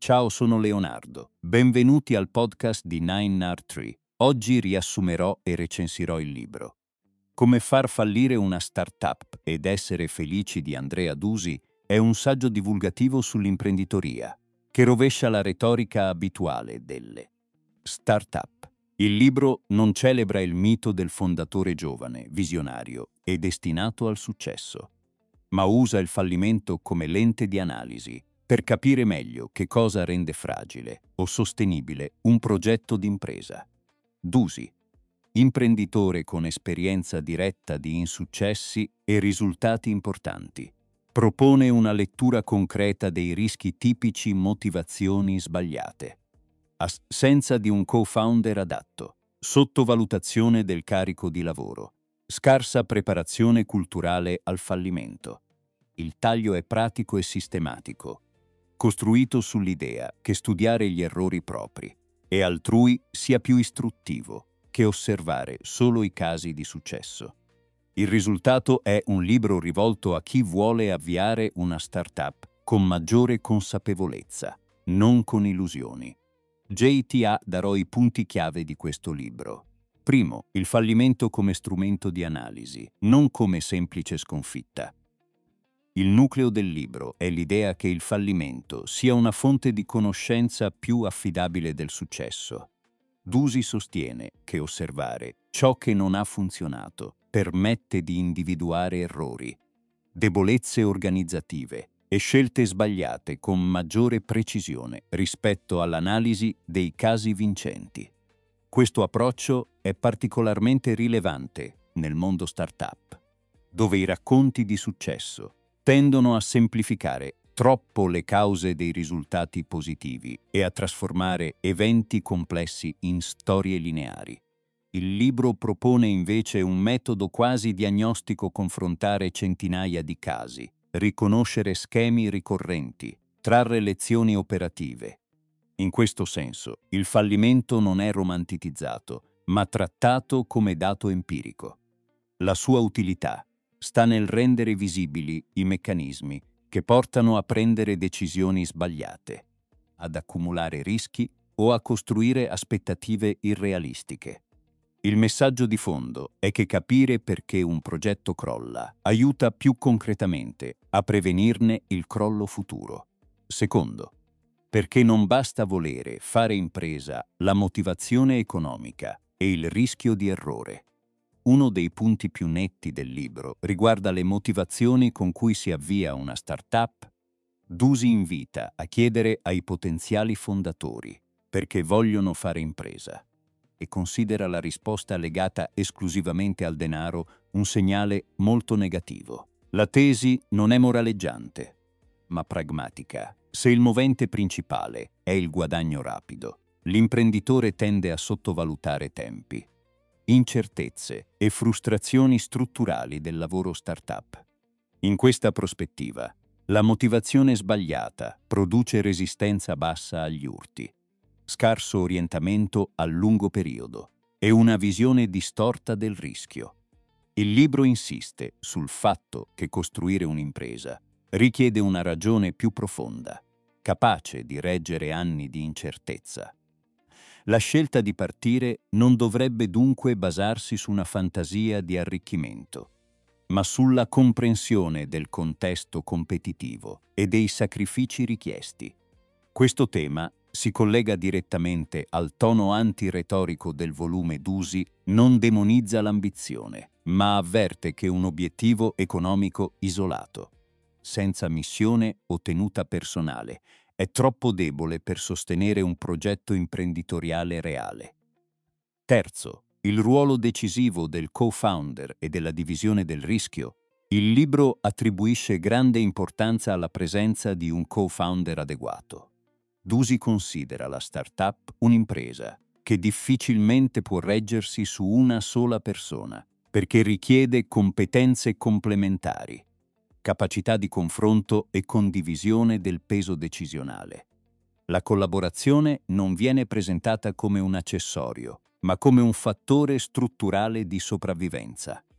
Ciao, sono Leonardo. Benvenuti al podcast di 9R3. Oggi riassumerò e recensirò il libro Come far fallire una startup ed essere felici di Andrea Dusi. È un saggio divulgativo sull'imprenditoria che rovescia la retorica abituale delle startup. Il libro non celebra il mito del fondatore giovane, visionario e destinato al successo, ma usa il fallimento come lente di analisi per capire meglio che cosa rende fragile o sostenibile un progetto d'impresa. Dusi, imprenditore con esperienza diretta di insuccessi e risultati importanti, propone una lettura concreta dei rischi tipici motivazioni sbagliate. Assenza di un co-founder adatto, sottovalutazione del carico di lavoro, scarsa preparazione culturale al fallimento. Il taglio è pratico e sistematico, costruito sull'idea che studiare gli errori propri e altrui sia più istruttivo che osservare solo i casi di successo. Il risultato è un libro rivolto a chi vuole avviare una startup con maggiore consapevolezza, non con illusioni. JTA darò i punti chiave di questo libro. Primo, il fallimento come strumento di analisi, non come semplice sconfitta. Il nucleo del libro è l'idea che il fallimento sia una fonte di conoscenza più affidabile del successo. Dusi sostiene che osservare ciò che non ha funzionato permette di individuare errori, debolezze organizzative e scelte sbagliate con maggiore precisione rispetto all'analisi dei casi vincenti. Questo approccio è particolarmente rilevante nel mondo startup, dove i racconti di successo tendono a semplificare troppo le cause dei risultati positivi e a trasformare eventi complessi in storie lineari. Il libro propone invece un metodo quasi diagnostico: confrontare centinaia di casi, riconoscere schemi ricorrenti, trarre lezioni operative. In questo senso, il fallimento non è romanticizzato, ma trattato come dato empirico. La sua utilità sta nel rendere visibili i meccanismi che portano a prendere decisioni sbagliate, ad accumulare rischi o a costruire aspettative irrealistiche. Il messaggio di fondo è che capire perché un progetto crolla aiuta più concretamente a prevenirne il crollo futuro. Secondo, perché non basta volere fare impresa, la motivazione economica e il rischio di errore. Uno dei punti più netti del libro riguarda le motivazioni con cui si avvia una startup. Dusi invita a chiedere ai potenziali fondatori perché vogliono fare impresa e considera la risposta legata esclusivamente al denaro un segnale molto negativo. La tesi non è moraleggiante, ma pragmatica. Se il movente principale è il guadagno rapido, l'imprenditore tende a sottovalutare tempi, incertezze e frustrazioni strutturali del lavoro startup. In questa prospettiva, la motivazione sbagliata produce resistenza bassa agli urti, scarso orientamento a lungo periodo e una visione distorta del rischio. Il libro insiste sul fatto che costruire un'impresa richiede una ragione più profonda, capace di reggere anni di incertezza. La scelta di partire non dovrebbe dunque basarsi su una fantasia di arricchimento, ma sulla comprensione del contesto competitivo e dei sacrifici richiesti. Questo tema si collega direttamente al tono antiretorico del volume. Dusi non demonizza l'ambizione, ma avverte che un obiettivo economico isolato, senza missione o tenuta personale, è troppo debole per sostenere un progetto imprenditoriale reale. Terzo, il ruolo decisivo del co-founder e della divisione del rischio. Il libro attribuisce grande importanza alla presenza di un co-founder adeguato. Dusi considera la startup un'impresa che difficilmente può reggersi su una sola persona, perché richiede competenze complementari, capacità di confronto e condivisione del peso decisionale. La collaborazione non viene presentata come un accessorio, ma come un fattore strutturale di sopravvivenza.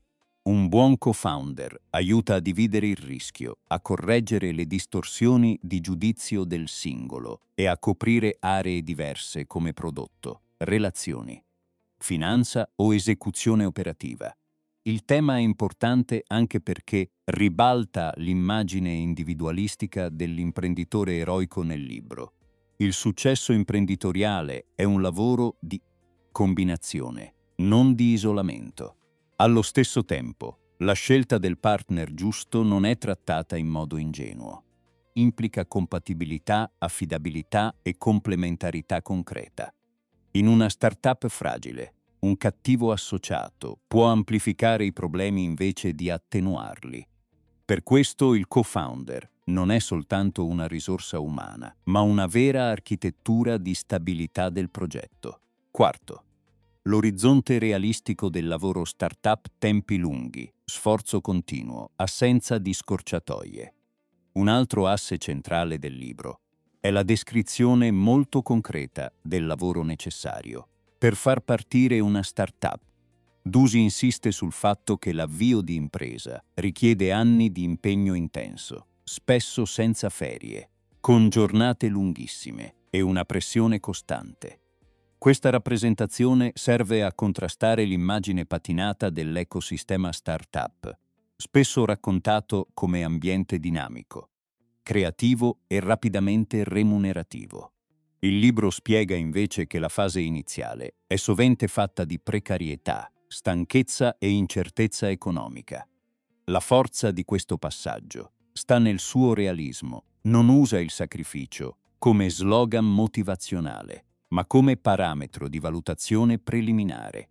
Un buon co-founder aiuta a dividere il rischio, a correggere le distorsioni di giudizio del singolo e a coprire aree diverse come prodotto, relazioni, finanza o esecuzione operativa. Il tema è importante anche perché ribalta l'immagine individualistica dell'imprenditore eroico nel libro. Il successo imprenditoriale è un lavoro di combinazione, non di isolamento. Allo stesso tempo, la scelta del partner giusto non è trattata in modo ingenuo. Implica compatibilità, affidabilità e complementarità concreta. In una startup fragile, un cattivo associato può amplificare i problemi invece di attenuarli. Per questo il co-founder non è soltanto una risorsa umana, ma una vera architettura di stabilità del progetto. Quarto, l'orizzonte realistico del lavoro startup: tempi lunghi, sforzo continuo, assenza di scorciatoie. Un altro asse centrale del libro è la descrizione molto concreta del lavoro necessario per far partire una startup. Dusi insiste sul fatto che l'avvio di impresa richiede anni di impegno intenso, spesso senza ferie, con giornate lunghissime e una pressione costante. Questa rappresentazione serve a contrastare l'immagine patinata dell'ecosistema startup, spesso raccontato come ambiente dinamico, creativo e rapidamente remunerativo. Il libro spiega invece che la fase iniziale è sovente fatta di precarietà, stanchezza e incertezza economica. La forza di questo passaggio sta nel suo realismo. Non usa il sacrificio come slogan motivazionale, ma come parametro di valutazione preliminare.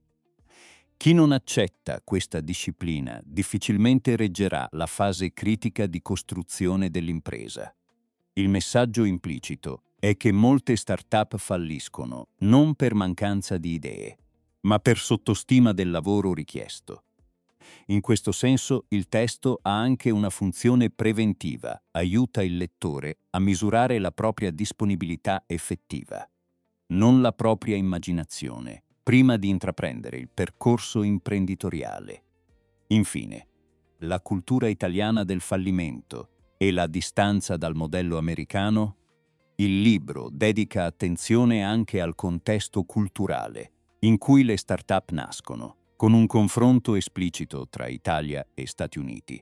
Chi non accetta questa disciplina difficilmente reggerà la fase critica di costruzione dell'impresa. Il messaggio implicito è che molte start-up falliscono non per mancanza di idee, ma per sottostima del lavoro richiesto. In questo senso, il testo ha anche una funzione preventiva, aiuta il lettore a misurare la propria disponibilità effettiva, non la propria immaginazione, prima di intraprendere il percorso imprenditoriale. Infine, la cultura italiana del fallimento e la distanza dal modello americano. Il libro dedica attenzione anche al contesto culturale in cui le start-up nascono, con un confronto esplicito tra Italia e Stati Uniti.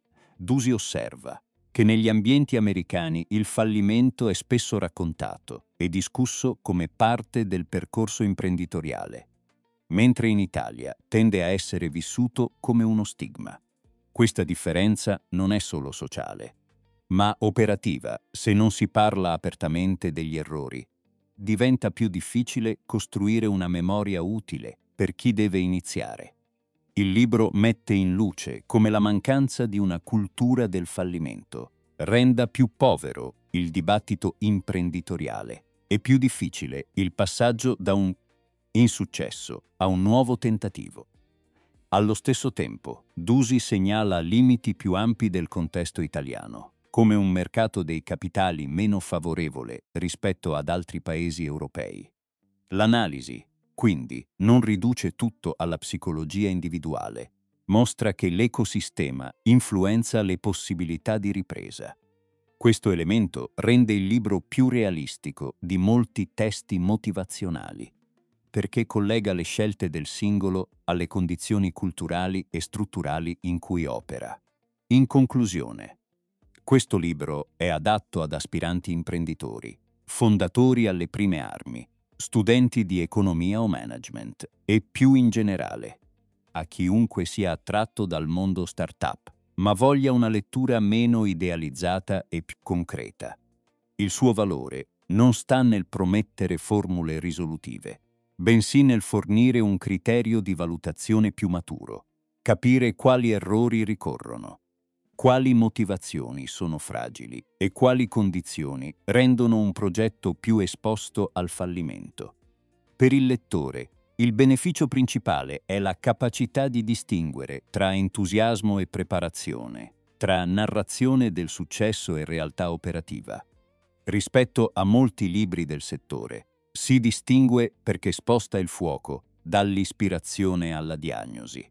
Dusi osserva che negli ambienti americani il fallimento è spesso raccontato e discusso come parte del percorso imprenditoriale, mentre in Italia tende a essere vissuto come uno stigma. Questa differenza non è solo sociale, ma operativa. Se non si parla apertamente degli errori, diventa più difficile costruire una memoria utile per chi deve iniziare. Il libro mette in luce come la mancanza di una cultura del fallimento renda più povero il dibattito imprenditoriale e più difficile il passaggio da un insuccesso a un nuovo tentativo. Allo stesso tempo, Dusi segnala limiti più ampi del contesto italiano, come un mercato dei capitali meno favorevole rispetto ad altri paesi europei. L'analisi, quindi, non riduce tutto alla psicologia individuale, mostra che l'ecosistema influenza le possibilità di ripresa. Questo elemento rende il libro più realistico di molti testi motivazionali, perché collega le scelte del singolo alle condizioni culturali e strutturali in cui opera. In conclusione, questo libro è adatto ad aspiranti imprenditori, fondatori alle prime armi, studenti di economia o management e più in generale, a chiunque sia attratto dal mondo startup, ma voglia una lettura meno idealizzata e più concreta. Il suo valore non sta nel promettere formule risolutive, bensì nel fornire un criterio di valutazione più maturo, capire quali errori ricorrono, quali motivazioni sono fragili e quali condizioni rendono un progetto più esposto al fallimento. Per il lettore, il beneficio principale è la capacità di distinguere tra entusiasmo e preparazione, tra narrazione del successo e realtà operativa. Rispetto a molti libri del settore, si distingue perché sposta il fuoco dall'ispirazione alla diagnosi.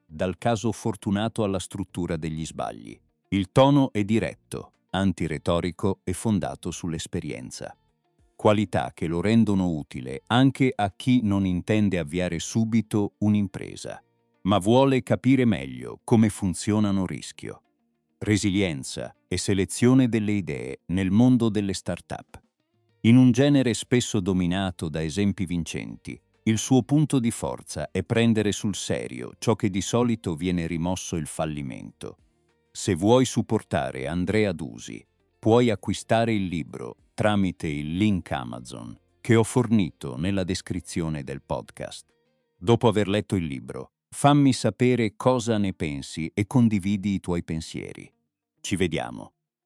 dal caso fortunato alla struttura degli sbagli. Il tono è diretto, antiretorico e fondato sull'esperienza. Qualità che lo rendono utile anche a chi non intende avviare subito un'impresa, ma vuole capire meglio come funzionano rischio, resilienza e selezione delle idee nel mondo delle start-up. In un genere spesso dominato da esempi vincenti, il suo punto di forza è prendere sul serio ciò che di solito viene rimosso il fallimento. Se vuoi supportare Andrea Dusi, puoi acquistare il libro tramite il link Amazon che ho fornito nella descrizione del podcast. Dopo aver letto il libro, fammi sapere cosa ne pensi e condividi i tuoi pensieri. Ci vediamo.